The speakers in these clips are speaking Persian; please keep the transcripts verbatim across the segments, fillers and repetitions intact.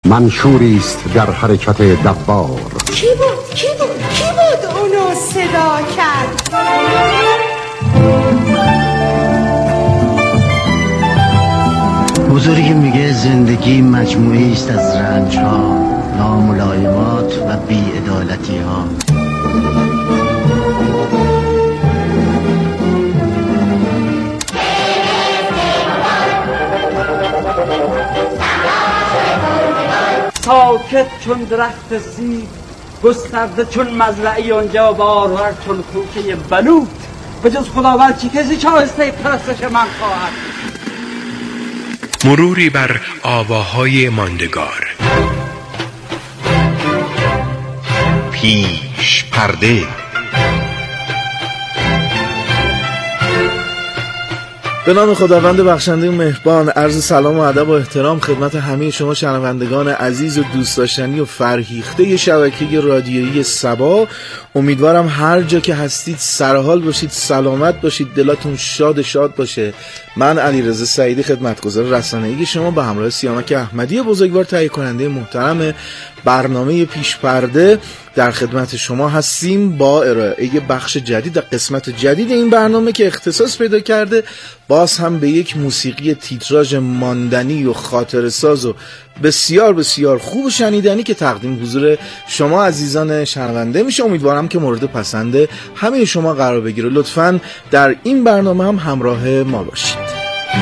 منشوری است در حرکت دوار. کی بود؟ کی بود؟ کی بود اونو صدا کرد؟ بزرگی میگه زندگی مجموعی است از رنج‌ها، ناملایمات و بی‌عدالتی‌ها. ساکت چون درخت سیب، گسترده چون مزرعی آنجا، بارور چون خوشه بلوط. به جز خداوند چه کسی شایسته پرستش من خواهد؟ مروری بر آواهای ماندگار. پیش پرده. به نام خداوند بخشنده و مهربان، عرض سلام و ادب و احترام خدمت همه شما شنوندگان عزیز و دوست داشتنی و فرهیخته شبکه رادیویی سبا. امیدوارم هر جا که هستید سرحال باشید، سلامت باشید، دلاتون شاد شاد باشه. من علیرضا سعیدی خدمتگزار رسانه‌ای شما به همراه سیامک احمدی بزرگوار تهیه کننده محترم برنامه پیش پرده در خدمت شما هستیم با ارائه بخش جدید و قسمت جدید این برنامه که اختصاص پیدا کرده باز هم به یک موسیقی تیتراژ ماندنی و خاطرساز و بسیار بسیار خوب و شنیدنی که تقدیم حضور شما عزیزان شنونده میشه. امیدوارم که مورد پسند همه شما قرار بگیره. لطفاً در این برنامه هم همراه ما باشید.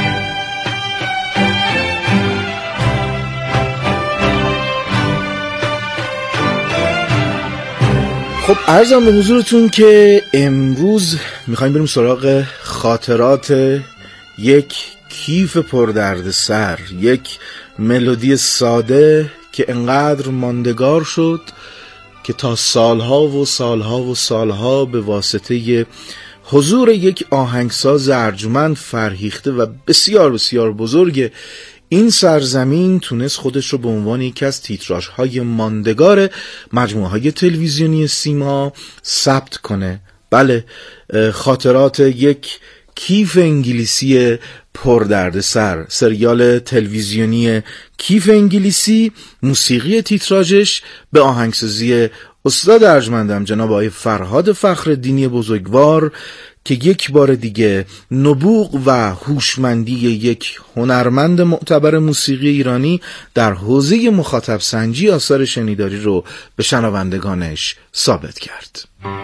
خب عرضم به حضورتون که امروز میخوایم بریم سراغ خاطرات یک کیف پردرد سر، یک ملودی ساده که انقدر ماندگار شد که تا سالها و سالها و سالها به واسطه حضور یک آهنگساز ارجمند فرهیخته و بسیار بسیار بزرگ این سرزمین تونست خودش رو به عنوان یکی از تیتراژهای ماندگار مجموعه‌های تلویزیونی سیما ثبت کنه. بله، خاطرات یک کیف انگلیسی پردرد سر، سریال تلویزیونی کیف انگلیسی، موسیقی تیتراژش به آهنگسازی استاد ارجمندم جناب آقای فرهاد فخرالدینی بزرگوار که یک بار دیگه نبوغ و هوشمندی یک هنرمند معتبر موسیقی ایرانی در حوزه مخاطب سنجی آثار شنیداری رو به شنوندگانش ثابت کرد.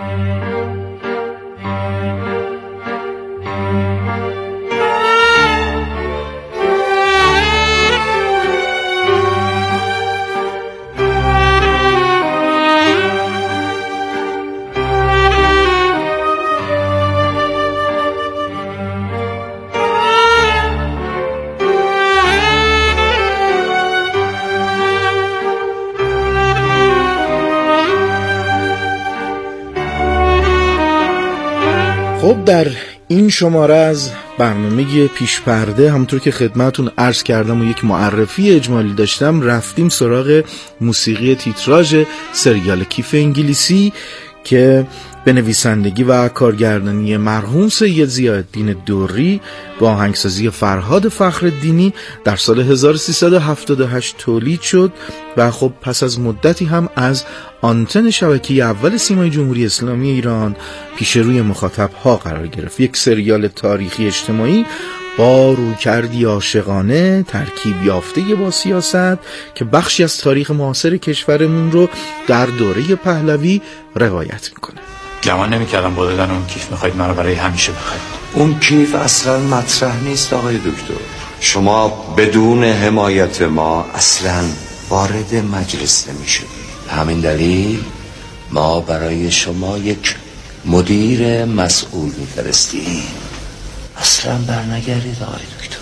خب در این شماره از برنامه پیش پرده همونطور که خدمتون عرض کردم و یک معرفی اجمالی داشتم، رفتیم سراغ موسیقی تیتراژ سریال کیف انگلیسی که به نویسندگی و کارگردانی مرحوم سید ضیاءالدین دوری با آهنگسازی فرهاد فخرالدینی در سال هزار و سیصد و هفتاد و هشت تولید شد و خب پس از مدتی هم از آنتن شبکه اول سیمای جمهوری اسلامی ایران پیش روی مخاطب ها قرار گرفت. یک سریال تاریخی اجتماعی با رویکردی عاشقانه، ترکیب یافته با سیاست که بخشی از تاریخ معاصر کشورمون رو در دوره پهلوی روایت میکنه. گمان نمی‌کردم با دادن اون کیف میخواید من رو برای همیشه بخرید. اون کیف اصلا مطرح نیست آقای دکتر. شما بدون حمایت ما اصلا وارد مجلس نمیشید. همین دلیل ما برای شما یک مدیر مسئول میفرستیم. اصلا برنگردید آقای دکتر.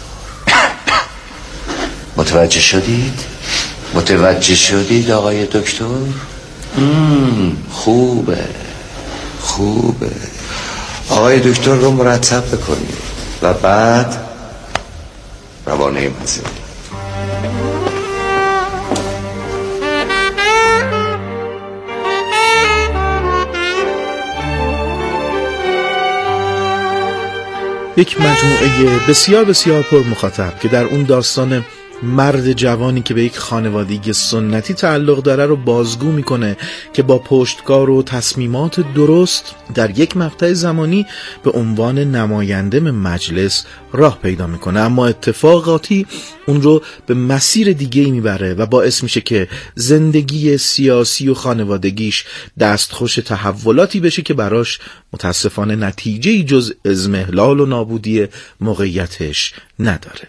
متوجه شدید؟ متوجه شدید آقای دکتر؟ مم. خوبه خوبه. آقای دکتر رو مرتب بکنید و بعد روانه منزل. یک مجموعه بسیار بسیار پر مخاطب که در اون داستان مرد جوانی که به یک خانوادگی سنتی تعلق داره رو بازگو میکنه که با پشتکار و تصمیمات درست در یک مقطع زمانی به عنوان نماینده مجلس راه پیدا میکنه، اما اتفاقاتی اون رو به مسیر دیگه‌ای میبره و باعث میشه که زندگی سیاسی و خانوادگیش دستخوش تحولاتی بشه که براش متاسفانه نتیجه‌ای جز اضمحلال و نابودی موقعیتش نداره.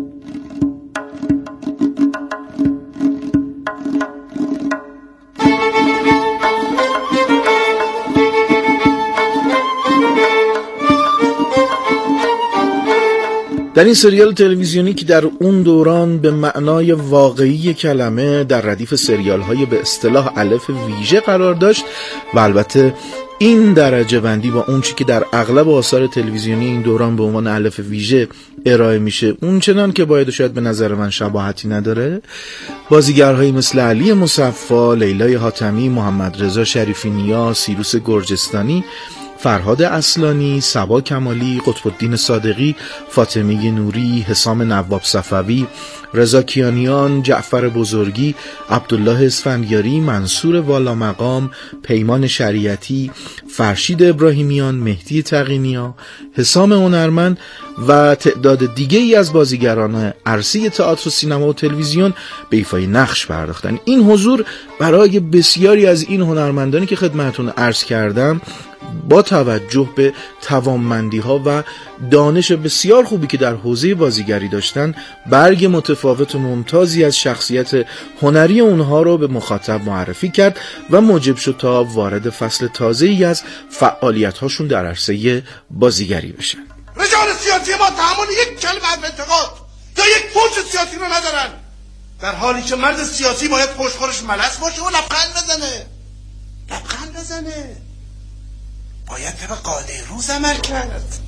در این سریال تلویزیونی که در اون دوران به معنای واقعی کلمه در ردیف سریال های به اصطلاح الف ویژه قرار داشت و البته این درجه بندی با اون چی که در اغلب آثار تلویزیونی این دوران به عنوان الف ویژه ارائه میشه اون چنان که باید و شاید به نظر من شباهتی نداره، بازیگرهایی مثل علی مصفا، لیلای حاتمی، محمد رضا شریفی نیا، سیروس گرجستانی، فرهاد اصلانی، صبا کمالی، قطب الدین صادقی، فاطمه نوری، حسام نواب صفوی، رضا کیانیان، جعفر بزرگی، عبدالله اسفندیاری، منصور والا مقام، پیمان شریعتی، فرشید ابراهیمیان، مهدی تقینیا، حسام هنرمند و تعداد دیگه ای از بازیگران عرصه تئاتر و سینما و تلویزیون به ایفای نقش پرداختن. این حضور برای بسیاری از این هنرمندانی که خدمتتون عرض کردم با توجه به توانمندی ها و دانش بسیار خوبی که در حوزه بازیگری داشتن برگ متفاوت و ممتازی از شخصیت هنری اونها رو به مخاطب معرفی کرد و موجب شد تا وارد فصل تازه‌ای از فعالیت هاشون در عرصه بازیگری بشن. رجال سیاسی ما تحمل یک کلمه از انتقاد یا یک پوچ سیاسی رو ندارن، در حالی که مرد سیاسی باید پشتخورش ملس باشه و لبخند بزنه لبخند بزنه باید طبق قاعده روز عمل کرد.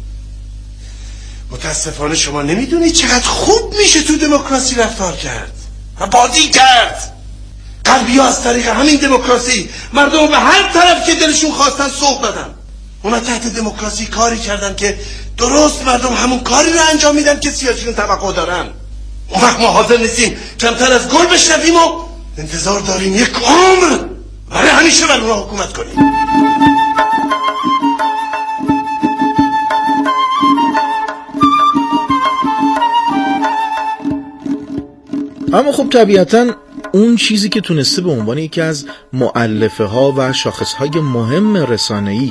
متاسفانه شما نمیدونید چقدر خوب میشه تو دموکراسی رفتار کرد و بازی کرد. غربی‌ها از طریق همین دموکراسی مردم به هر طرف که دلشون خواستن سوق دادن. اونا تحت دموکراسی کاری کردن که درست مردم همون کاری رو انجام میدن که سیاسیون توقع دارن. اون وقت ما حاضر نیستیم کمتر از گل بشنویم و انتظار داریم یک عمر برای همیشه بر اونا حکومت کنیم. اما خب طبیعتاً اون چیزی که تونسته به عنوان یکی از مؤلفه ها و شاخص های مهم رسانه‌ای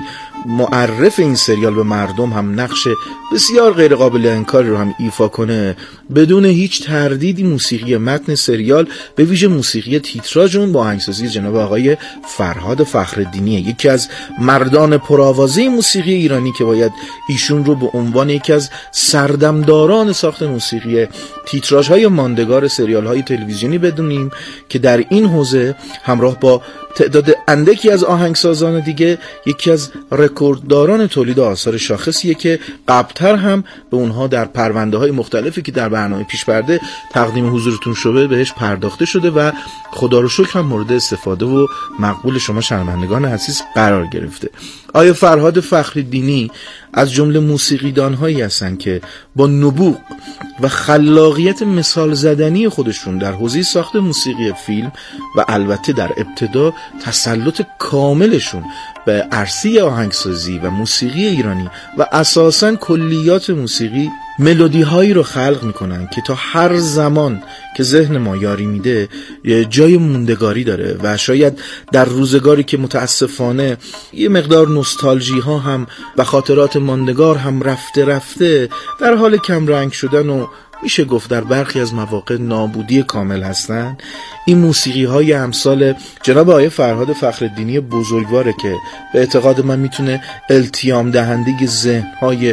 معرف این سریال به مردم هم نقش بسیار غیر قابل انکاری رو هم ایفا کنه، بدون هیچ تردیدی موسیقی متن سریال به ویژه موسیقی تیتراژ اون با آهنگسازی جناب آقای فرهاد فخرالدینی، یکی از مردان پرآوازه موسیقی ایرانی که باید ایشون رو به عنوان یکی از سردمداران ساخت موسیقی تیتراژ های ماندگار سریال های تلویزیونی بدونیم که در این حوزه همراه با تعداد اندکی از آهنگسازان دیگه یکی از رکوردداران تولید آثار شاخصیه که قبلتر هم به اونها در پرونده های مختلفی که در برنامه پیش پرده تقدیم حضورتون شده بهش پرداخته شده و خدا رو شکر هم مورد استفاده و مقبول شما شنوندگان عزیز قرار گرفته. آیا فرهاد فخرالدینی از جمله موسیقیدان هایی هستن که با نبوغ و خلاقیت مثال زدنی خودشون در حوزه ساخت موسیقی فیلم و البته در ابتدا تسلط کاملشون به عرصه آهنگسازی و موسیقی ایرانی و اساساً کلیات موسیقی ملودی هایی رو خلق میکنن که تا هر زمان که ذهن ما یاری میده جای موندگاری داره و شاید در روزگاری که متاسفانه یه مقدار نوستالژی ها هم و خاطرات ماندگار هم رفته رفته در حال کم رنگ شدن و میشه گفت در برخی از مواقع نابودی کامل هستن، این موسیقی های امثال جناب آقای فرهاد فخرالدینی بزرگواره که به اعتقاد من میتونه التیام دهنده ذهن های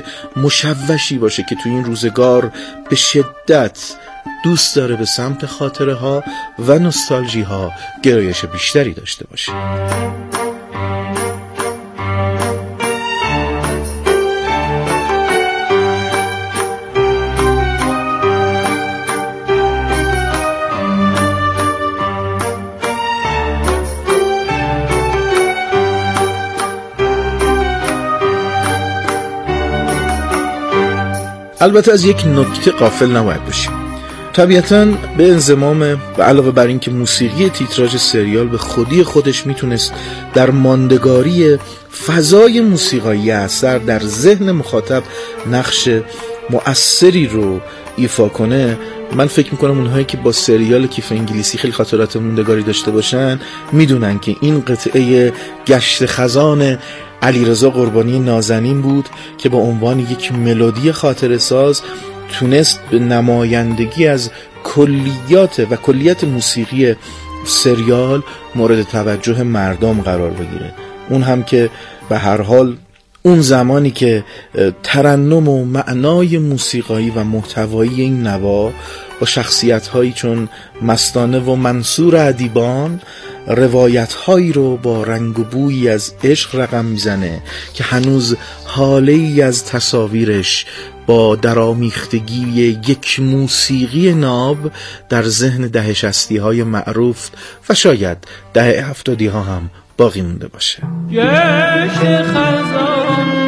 مشوشی باشه که تو این روزگار به شدت دوست داره به سمت خاطره ها و نوستالژی ها گرایش بیشتری داشته باشه. البته از یک نکته غافل نباید باشیم. طبیعتاً به انضمام و علاوه بر این که موسیقی تیتراژ سریال به خودی خودش میتونست در ماندگاری فضای موسیقایی اثر در ذهن مخاطب نقش مؤثری رو ایفا کنه، من فکر میکنم اونهایی که با سریال کیف انگلیسی خیلی خاطرات موندگاری داشته باشن میدونن که این قطعه گشت خزان علیرضا قربانی نازنین بود که به عنوان یک ملودی خاطره ساز تونست به نمایندگی از کلیات و کلیت موسیقی سریال مورد توجه مردم قرار بگیره. اون هم که به هر حال اون زمانی که ترنم و معنای موسیقایی و محتوایی این نوا با شخصیت‌هایی چون مستانه و منصور ادیبان روایت‌هایی رو با رنگ و بویی از عشق رقم میزنه که هنوز حاله‌ای از تصاویرش با درآمیختگی یک موسیقی ناب در ذهن دهه شصتی های معروف و شاید دهه هفتادی ها هم باقی مونده باشه. گشت خزان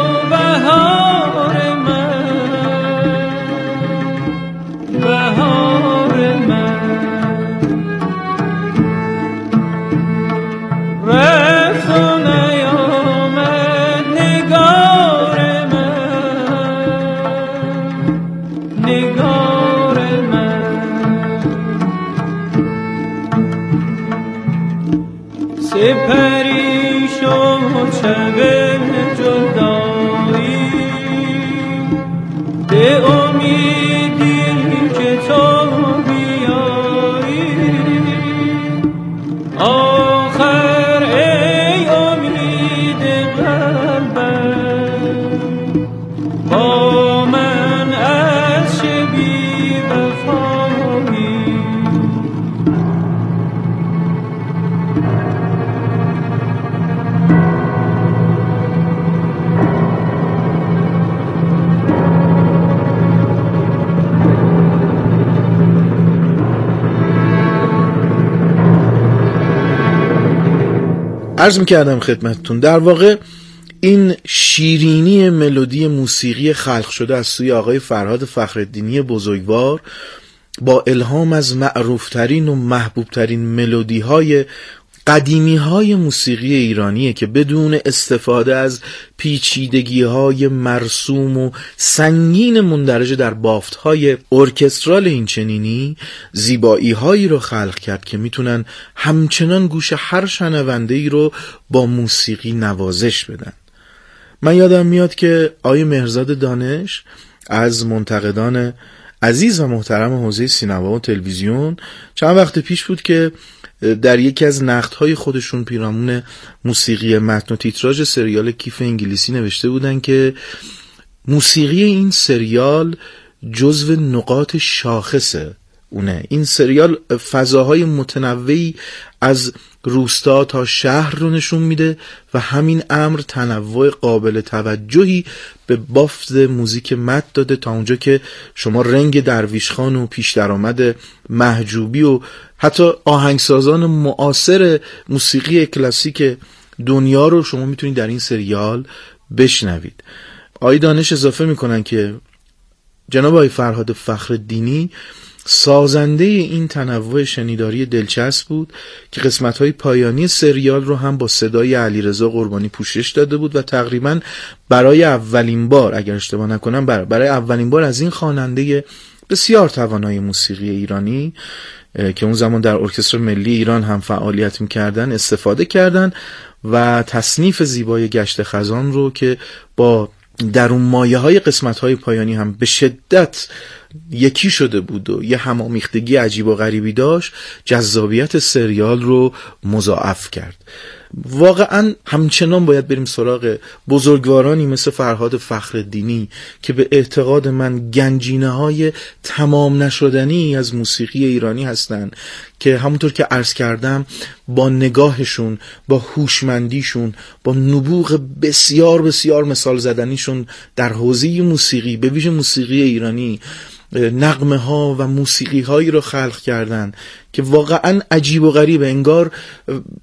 بهار من، بهار من رفت و نیامد نگار من، نگار من سپری شد شب جدایی به امیدی که تو بیایی، آخر ای امید قلبم با من از چه بی وفایی. عرض میکردم خدمتتون در واقع این شیرینی ملودی موسیقی خلق شده از سوی آقای فرهاد فخرالدینی بزرگوار با الهام از معروفترین و محبوبترین ملودی های قدیمی های موسیقی ایرانیه که بدون استفاده از پیچیدگی های مرسوم و سنگین مندرج در بافت های ارکسترال اینچنینی زیبایی هایی رو خلق کرد که میتونن همچنان گوش هر شنونده ای رو با موسیقی نوازش بدن. من یادم میاد که آقای مهرزاد دانش از منتقدان عزیز و محترم حوزه سینما و تلویزیون چند وقت پیش بود که در یکی از نقدهای خودشون پیرامون موسیقی متن و تیتراژ سریال کیف انگلیسی نوشته بودن که موسیقی این سریال جزو نقاط شاخص اونه. این سریال فضاهای متنوعی از روستا تا شهر رو نشون میده و همین امر تنوع قابل توجهی به بافت موزیک متن داده تا اونجا که شما رنگ درویش خان و پیش درآمد محجوبی و حتی آهنگسازان معاصر موسیقی کلاسیک دنیا رو شما میتونید در این سریال بشنوید. آقای دانش اضافه میکنن که جناب آقای فرهاد فخرالدینی سازنده این تنوع شنیداری دلچسب بود که قسمت‌های پایانی سریال رو هم با صدای علیرضا قربانی پوشش داده بود و تقریباً برای اولین بار اگر اشتباه نکنم برای اولین بار از این خواننده بسیار توانای موسیقی ایرانی که اون زمان در ارکستر ملی ایران هم فعالیت می‌کردن استفاده کردن و تصنیف زیبای گشت خزان رو که با در اون مایه های قسمت های پایانی هم به شدت یکی شده بود و یه همامیختگی عجیب و غریبی داشت، جذابیت سریال رو مضاعف کرد. واقعا همچنان باید بریم سراغ بزرگوارانی مثل فرهاد فخرالدینی که به اعتقاد من گنجینه های تمام نشدنی از موسیقی ایرانی هستن که همونطور که عرض کردم با نگاهشون، با هوشمندیشون، با نبوغ بسیار بسیار مثال زدنیشون در حوزه موسیقی به ویژه موسیقی ایرانی نغمه ها و موسیقی هایی رو خلق کردن که واقعا عجیب و غریبه. انگار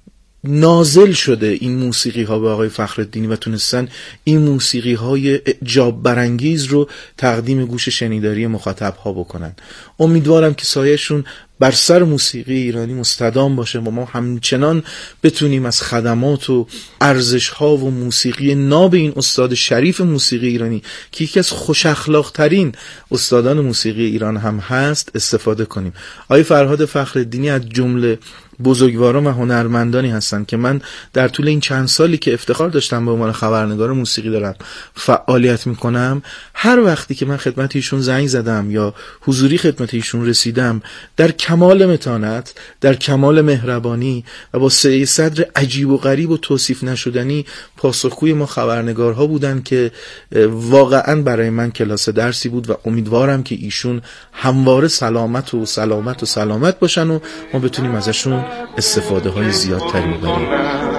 نازل شده این موسیقی ها به آقای فخرالدینی و تونستن این موسیقی های اعجاب برانگیز رو تقدیم گوش شنیداری مخاطب ها بکنن. امیدوارم که سایه‌شون بر سر موسیقی ایرانی مستدام باشه و ما همچنان بتونیم از خدمات و ارزش ها و موسیقی ناب این استاد شریف موسیقی ایرانی که یکی از خوش اخلاق ترین استادان موسیقی ایران هم هست استفاده کنیم. آقای فرهاد فخرالدینی از جمله بزرگواران و هنرمندانی هستند که من در طول این چند سالی که افتخار داشتم به عنوان خبرنگار موسیقی دارم فعالیت میکنم، هر وقتی که من خدمت ایشون زنگ زدم یا حضوری خدمت ایشون رسیدم، در کمال متانت، در کمال مهربانی و با سعی صدر عجیب و غریب و توصیف نشدنی پاسخگوی ما خبرنگارها بودن که واقعا برای من کلاس درسی بود و امیدوارم که ایشون همواره سلامت و سلامت و سلامت باشن و ما بتونیم ازشون استفاده های زیادتری ببریم.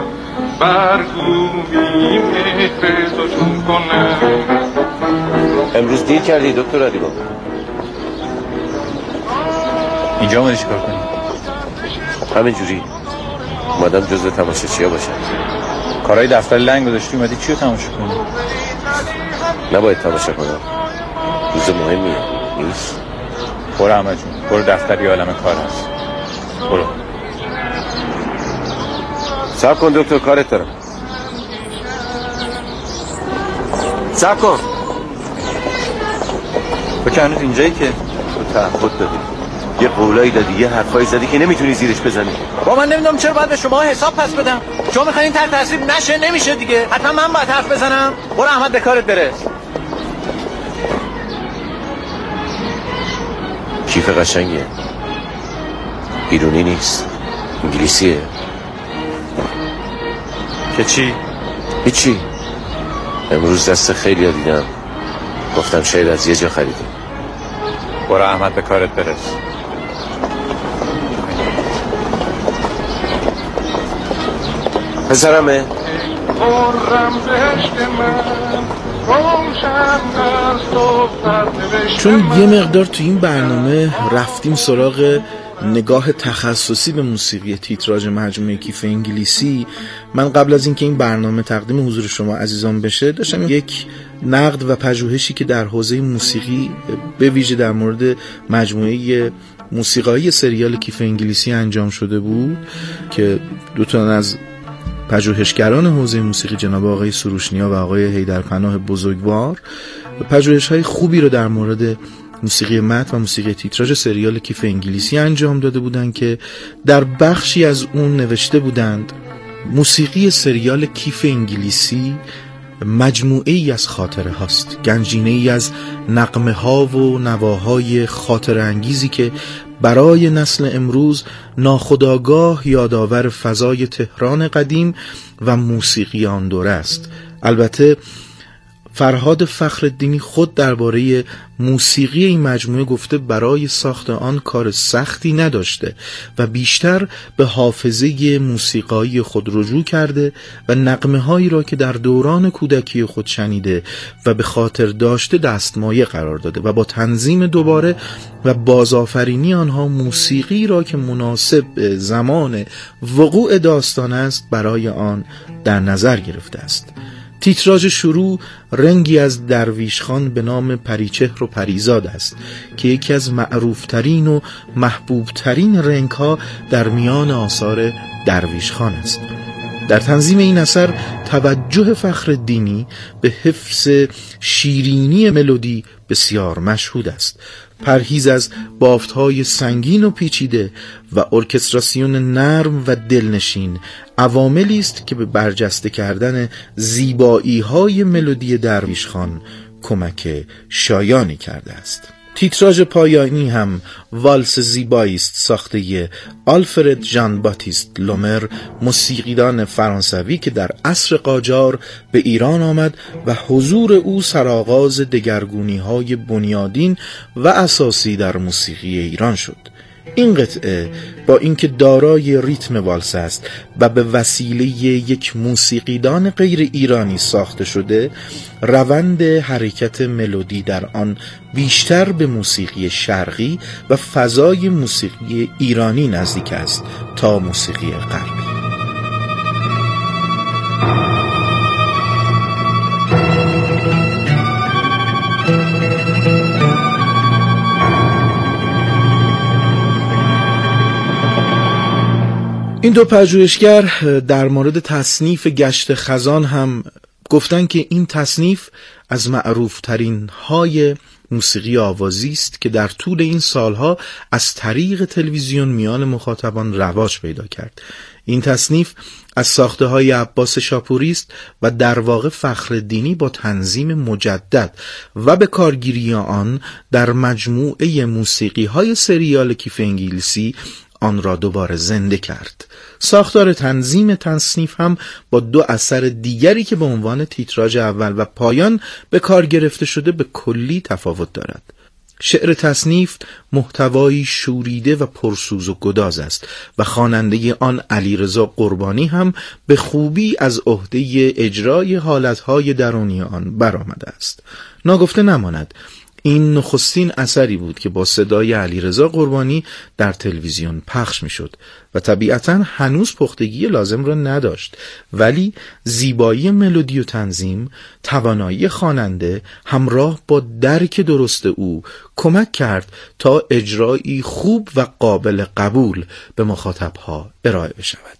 امروز دیر کردی دکتر علیبابا. اینجا اومدی چیکار کنی؟ همینجوری اومدم جزو تماشاچی‌ها باشم. کارهای دفتر لنگ گذاشتی اومدی چی رو تماشا کنی؟ نباید تماشا کنم، روز مهمیه نیست؟ برو احمد جون، برو دفتر یه عالمه کار هست. برو. صبر کن دکتر، کارت دارم. صبر کن. تو که هنوز اینجایی که تو تعهد دادی، یه قولایی دادی، یه حرفایی زدی که نمیتونی زیرش بزنی. با من نمیدونم چرا باید به شما حساب پس بدم. شما میخواین تحت تاثیر نشه، نمیشه دیگه. حتما من باید حرف بزنم. برو احمد به کارت برس. کیف قشنگیه، ایرانی نیست، انگلیسیه. که چی؟ هیچی. امروز دست خیلی ها دیدم، گفتم شاید از یه جا خریدیم. برو احمد به کارت برس. پسرمه چون یه مقدار تو این برنامه رفتیم سراغ نگاه تخصصی به موسیقی تیتراژ مجموعه کیف انگلیسی، من قبل از اینکه این برنامه تقدیم حضور شما عزیزان بشه داشتم یک نقد و پژوهشی که در حوزه موسیقی به ویژه در مورد مجموعه موسیقایی سریال کیف انگلیسی انجام شده بود که دو تا از پژوهشگران حوزه موسیقی جناب آقای سروشنیا و آقای حیدرپناه بزرگوار پژوهش‌های خوبی رو در مورد موسیقی متن و موسیقی تیتراژ سریال کیف انگلیسی انجام داده بودند که در بخشی از اون نوشته بودند موسیقی سریال کیف انگلیسی مجموعه ای از خاطره هاست، گنجینه ای از نغمه ها و نواهای خاطره انگیزی که برای نسل امروز ناخودآگاه یادآور فضای تهران قدیم و موسیقی آن دوره است. البته فرهاد فخرالدینی خود درباره موسیقی این مجموعه گفته برای ساخت آن کار سختی نداشته و بیشتر به حافظه موسیقایی خود رجوع کرده و نغمه هایی را که در دوران کودکی خود شنیده و به خاطر داشته دستمایه قرار داده و با تنظیم دوباره و بازآفرینی آنها موسیقی را که مناسب به زمان وقوع داستان است برای آن در نظر گرفته است. تیتراژ شروع رنگی از درویش خان به نام پریچهر و پریزاد است که یکی از معروفترین و محبوبترین رنگ ها در میان آثار درویش خان است. در تنظیم این اثر توجه فخرالدینی به حفظ شیرینی ملودی بسیار مشهود است. پرهیز از بافت‌های سنگین و پیچیده و ارکستراسیون نرم و دلنشین عواملی است که به برجسته کردن زیبایی‌های ملودی درویش خان کمک شایانی کرده است. تیتراژ پایانی هم والس زیبایی است ساخته آلفرد ژان باتیست لومر، موسیقیدان فرانسوی که در عصر قاجار به ایران آمد و حضور او سرآغاز دگرگونی‌های بنیادین و اساسی در موسیقی ایران شد. این قطعه با اینکه دارای ریتم والس است و به وسیله یک موسیقیدان غیر ایرانی ساخته شده، روند حرکت ملودی در آن بیشتر به موسیقی شرقی و فضای موسیقی ایرانی نزدیک است تا موسیقی غربی. این دو پژوهشگر در مورد تصنیف گشت خزان هم گفتن که این تصنیف از معروف ترین های موسیقی آوازی است که در طول این سالها از طریق تلویزیون میان مخاطبان رواج پیدا کرد. این تصنیف از ساخته های عباس شاپوری است و در واقع فخرالدینی با تنظیم مجدد و به کارگیری آن در مجموعه موسیقی های سریال کیف انگلیسی آن را دوباره زنده کرد. ساختار تنظیم تصنیف هم با دو اثر دیگری که به عنوان تیتراژ اول و پایان به کار گرفته شده به کلی تفاوت دارد. شعر تصنیف محتوایی شوریده و پرسوز و گداز است و خواننده آن علیرضا قربانی هم به خوبی از عهده اجرای حالتهای درونی آن برآمده است. ناگفته نماند این نخستین اثری بود که با صدای علیرضا قربانی در تلویزیون پخش میشد و طبیعتاً هنوز پختگی لازم را نداشت، ولی زیبایی ملودی و تنظیم، توانایی خواننده همراه با درک درست او کمک کرد تا اجرایی خوب و قابل قبول به مخاطبها ارائه بشود.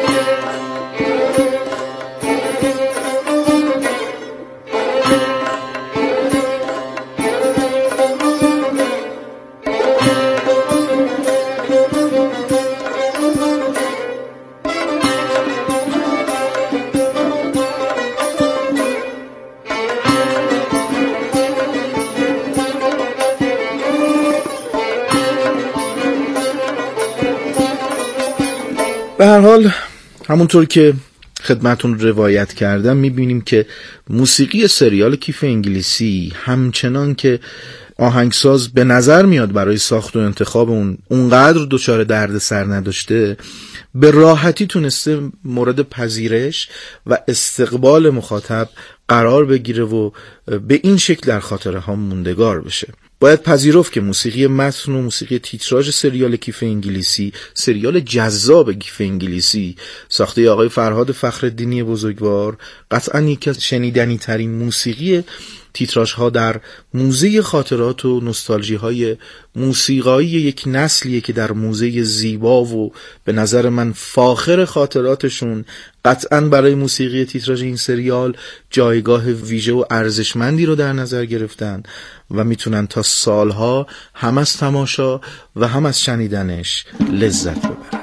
به هر حال همونطور که خدمتون روایت کردم میبینیم که موسیقی سریال کیف انگلیسی همچنان که آهنگساز به نظر میاد برای ساخت و انتخاب اون اونقدر دچار درد سر نداشته، به راحتی تونسته مورد پذیرش و استقبال مخاطب قرار بگیره و به این شکل در خاطره ها موندگار بشه. باید پذیرفت که موسیقی متن و موسیقی تیتراژ سریال کیف انگلیسی، سریال جذاب کیف انگلیسی ساخته آقای فرهاد فخرالدینی بزرگوار، قطعاً یکی از شنیدنی ترین موسیقی تیتراژ ها در موزه خاطرات و نوستالژی های موسیقایی یک نسلیه که در موزه زیبا و به نظر من فاخر خاطراتشون قطعاً برای موسیقی تیتراژ این سریال جایگاه ویژه و ارزشمندی رو در نظر گرفتن و میتونن تا سالها هم از تماشا و هم از شنیدنش لذت ببرن.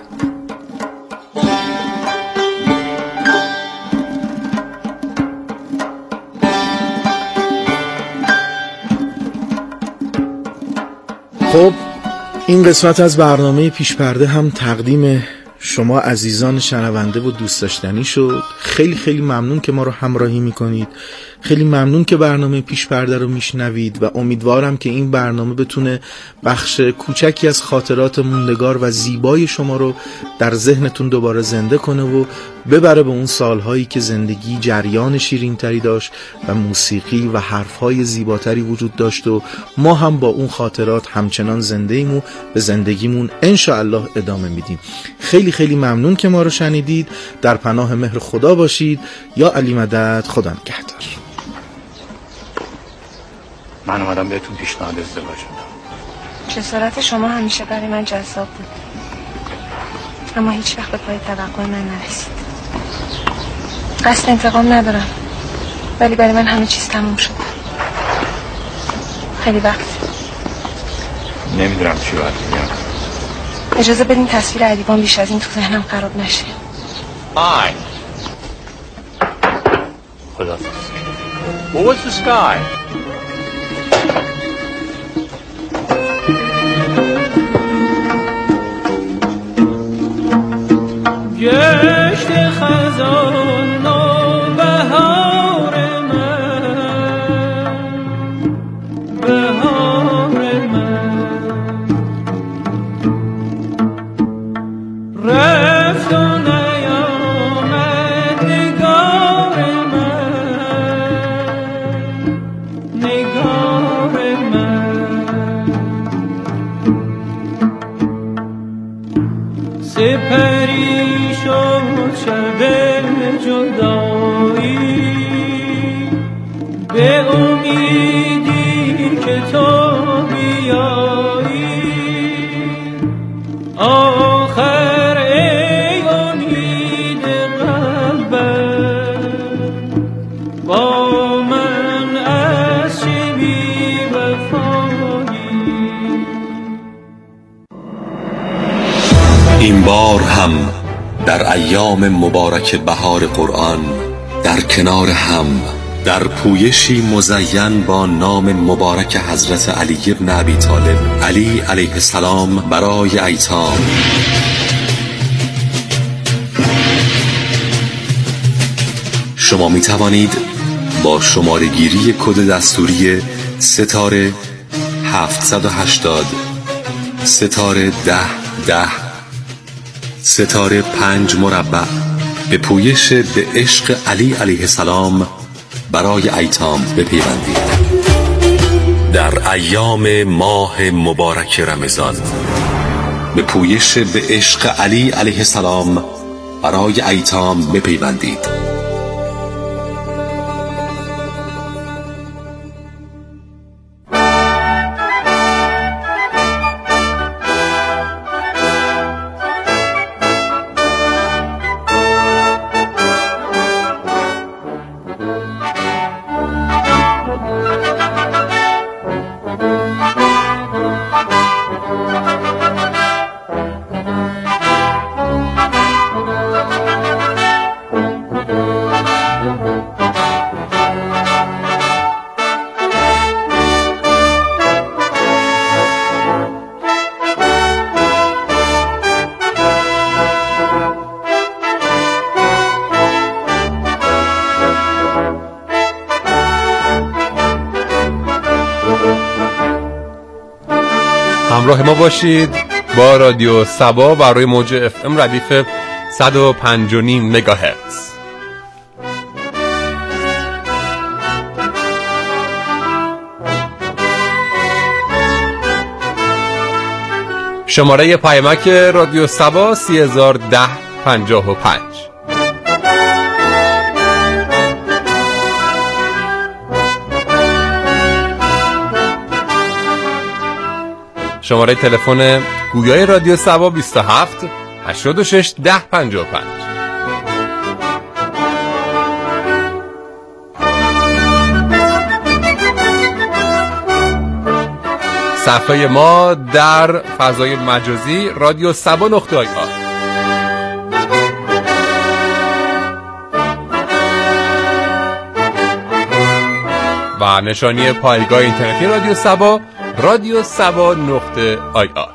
خب این قسمت از برنامه پیش پرده هم تقدیم شما عزیزان شنونده و دوست داشتنی شد. خیلی خیلی ممنون که ما رو همراهی میکنید، خیلی ممنون که برنامه پیش پرده رو میشنوید و امیدوارم که این برنامه بتونه بخش کوچکی از خاطرات موندگار و زیبای شما رو در ذهنتون دوباره زنده کنه و ببره به اون سالهایی که زندگی جریان شیرین‌تری داشت و موسیقی و حرفهای زیباتری وجود داشت و ما هم با اون خاطرات همچنان زنده ایم و به زندگیمون انشاءالله ادامه میدیم. خیلی خیلی ممنون که ما رو شنیدید. در پناه مهر خدا باشید. یا علی مدد. خدا نگهدار. من اومدم بهتون پیشنهاد ازدواج بدم. جسارت شما همیشه برای من جذاب بود، اما هیچ وقت به پای توقع من نرسید. قصد انتقام ندارم، ولی برای من همه چیز تموم شد. خیلی وقت نمیدونم چی باید بگم. اجازه بدین تصویر ادیبان بیش از این تو ذهنم خراب نشه. آی خدا. What was the sky? گشت خزان نوبهار من، بهار من رفت و نیامد، نگار من، نگار من سپری شد شب جدا. بار هم در ایام مبارک بهار قرآن در کنار هم در پویشی مزین با نام مبارک حضرت علی ابن ابی طالب علی علیه السلام برای ایتام شما می توانید با شماره گیری کد دستوری ستاره هفتصد و هشتاد ستاره ده ده ستاره پنج مربع به پویش به عشق علی علیه السلام برای ایتام بپیوندید. در ایام ماه مبارک رمضان به پویش به عشق علی علیه السلام برای ایتام بپیوندید. همراه ما باشید با رادیو صبا بر روی موج اف ام ردیف صد و پنج و نیم مگاهرتز. شماره پیامک رادیو صبا سی هزار ده پنجاه و پنج. شماره تلفن گویای رادیو صبا بیست و هفت هشتاد و شش ده پنجاه و پنج. صفحه ما در فضای مجازی رادیو صبا نقطه آی آر. و نشانی پایگاه اینترنتی رادیو صبا رادیو صبا نقطه آی آر.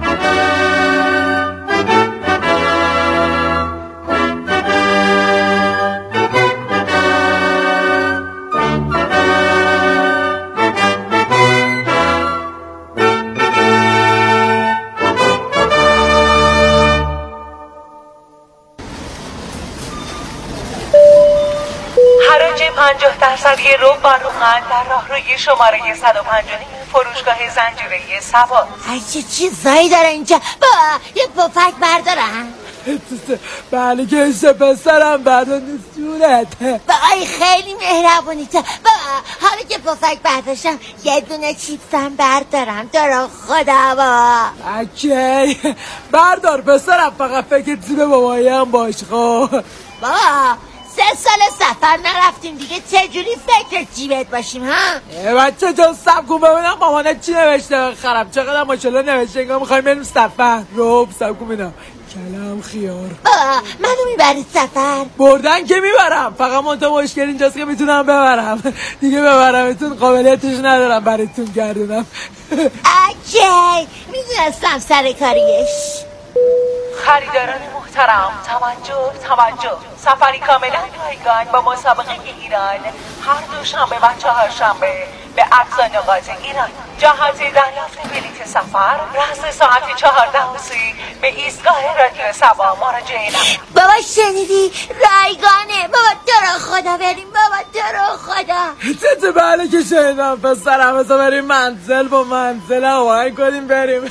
پنجاه درصدی رو بانوغن در راه روی شماره صد و پنج و نیم فروشگاه زنجیره صبا. چه چیزایی داره اینجا؟ با یه پفک بردارم. بله که ایشه پسرم بردار نیست جونت. بای خیلی مهربونی تو. با حالا که پفک برداشتم یه دونه چیپسم بردارم دارم خدا با. اکی بردار پسرم، فقط فکر جیب بابایم باش. خب بابا سه سال سفر نرفتیم دیگه، چجوری فکر جیبت باشیم ها؟ بچه جان سب کن ببینم مامانت چی نوشته بخرم. چقدر ماشالله نوشته انگار میخوایم بریم سفر. روب سب کن ببینم. کلم خیار. منو میبرید سفر؟ بردن که میبرم، فقط منطقه مشکل اینجاست که میتونم ببرم دیگه. ببرمتون قابلیتش ندارم براتون گردونم. اکی میدونستم سر کاریش. خریداران محترم توجه توجه، سفری کاملا رایگان با مسابقه ایران هر دوشنبه و چهارشنبه به اقصا نقاط ایران. جهاز دریافت بلیط سفر رأس ساعت چهارده و سی به ایستگاه رادیو صبا مراجعه نمایید. بابا شنیدی؟ رایگانه. بابا تو رو خدا بریم. بابا تو رو خدا. چه بله که شنیدم پسرم. بذار بریم منزل با منزل هوایی کنیم بریم.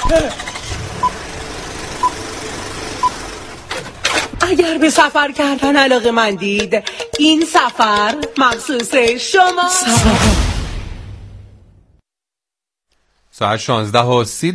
اگر به سفر کردن علاقه مندید این سفر مخصوص شما. ساعت شانزده و سی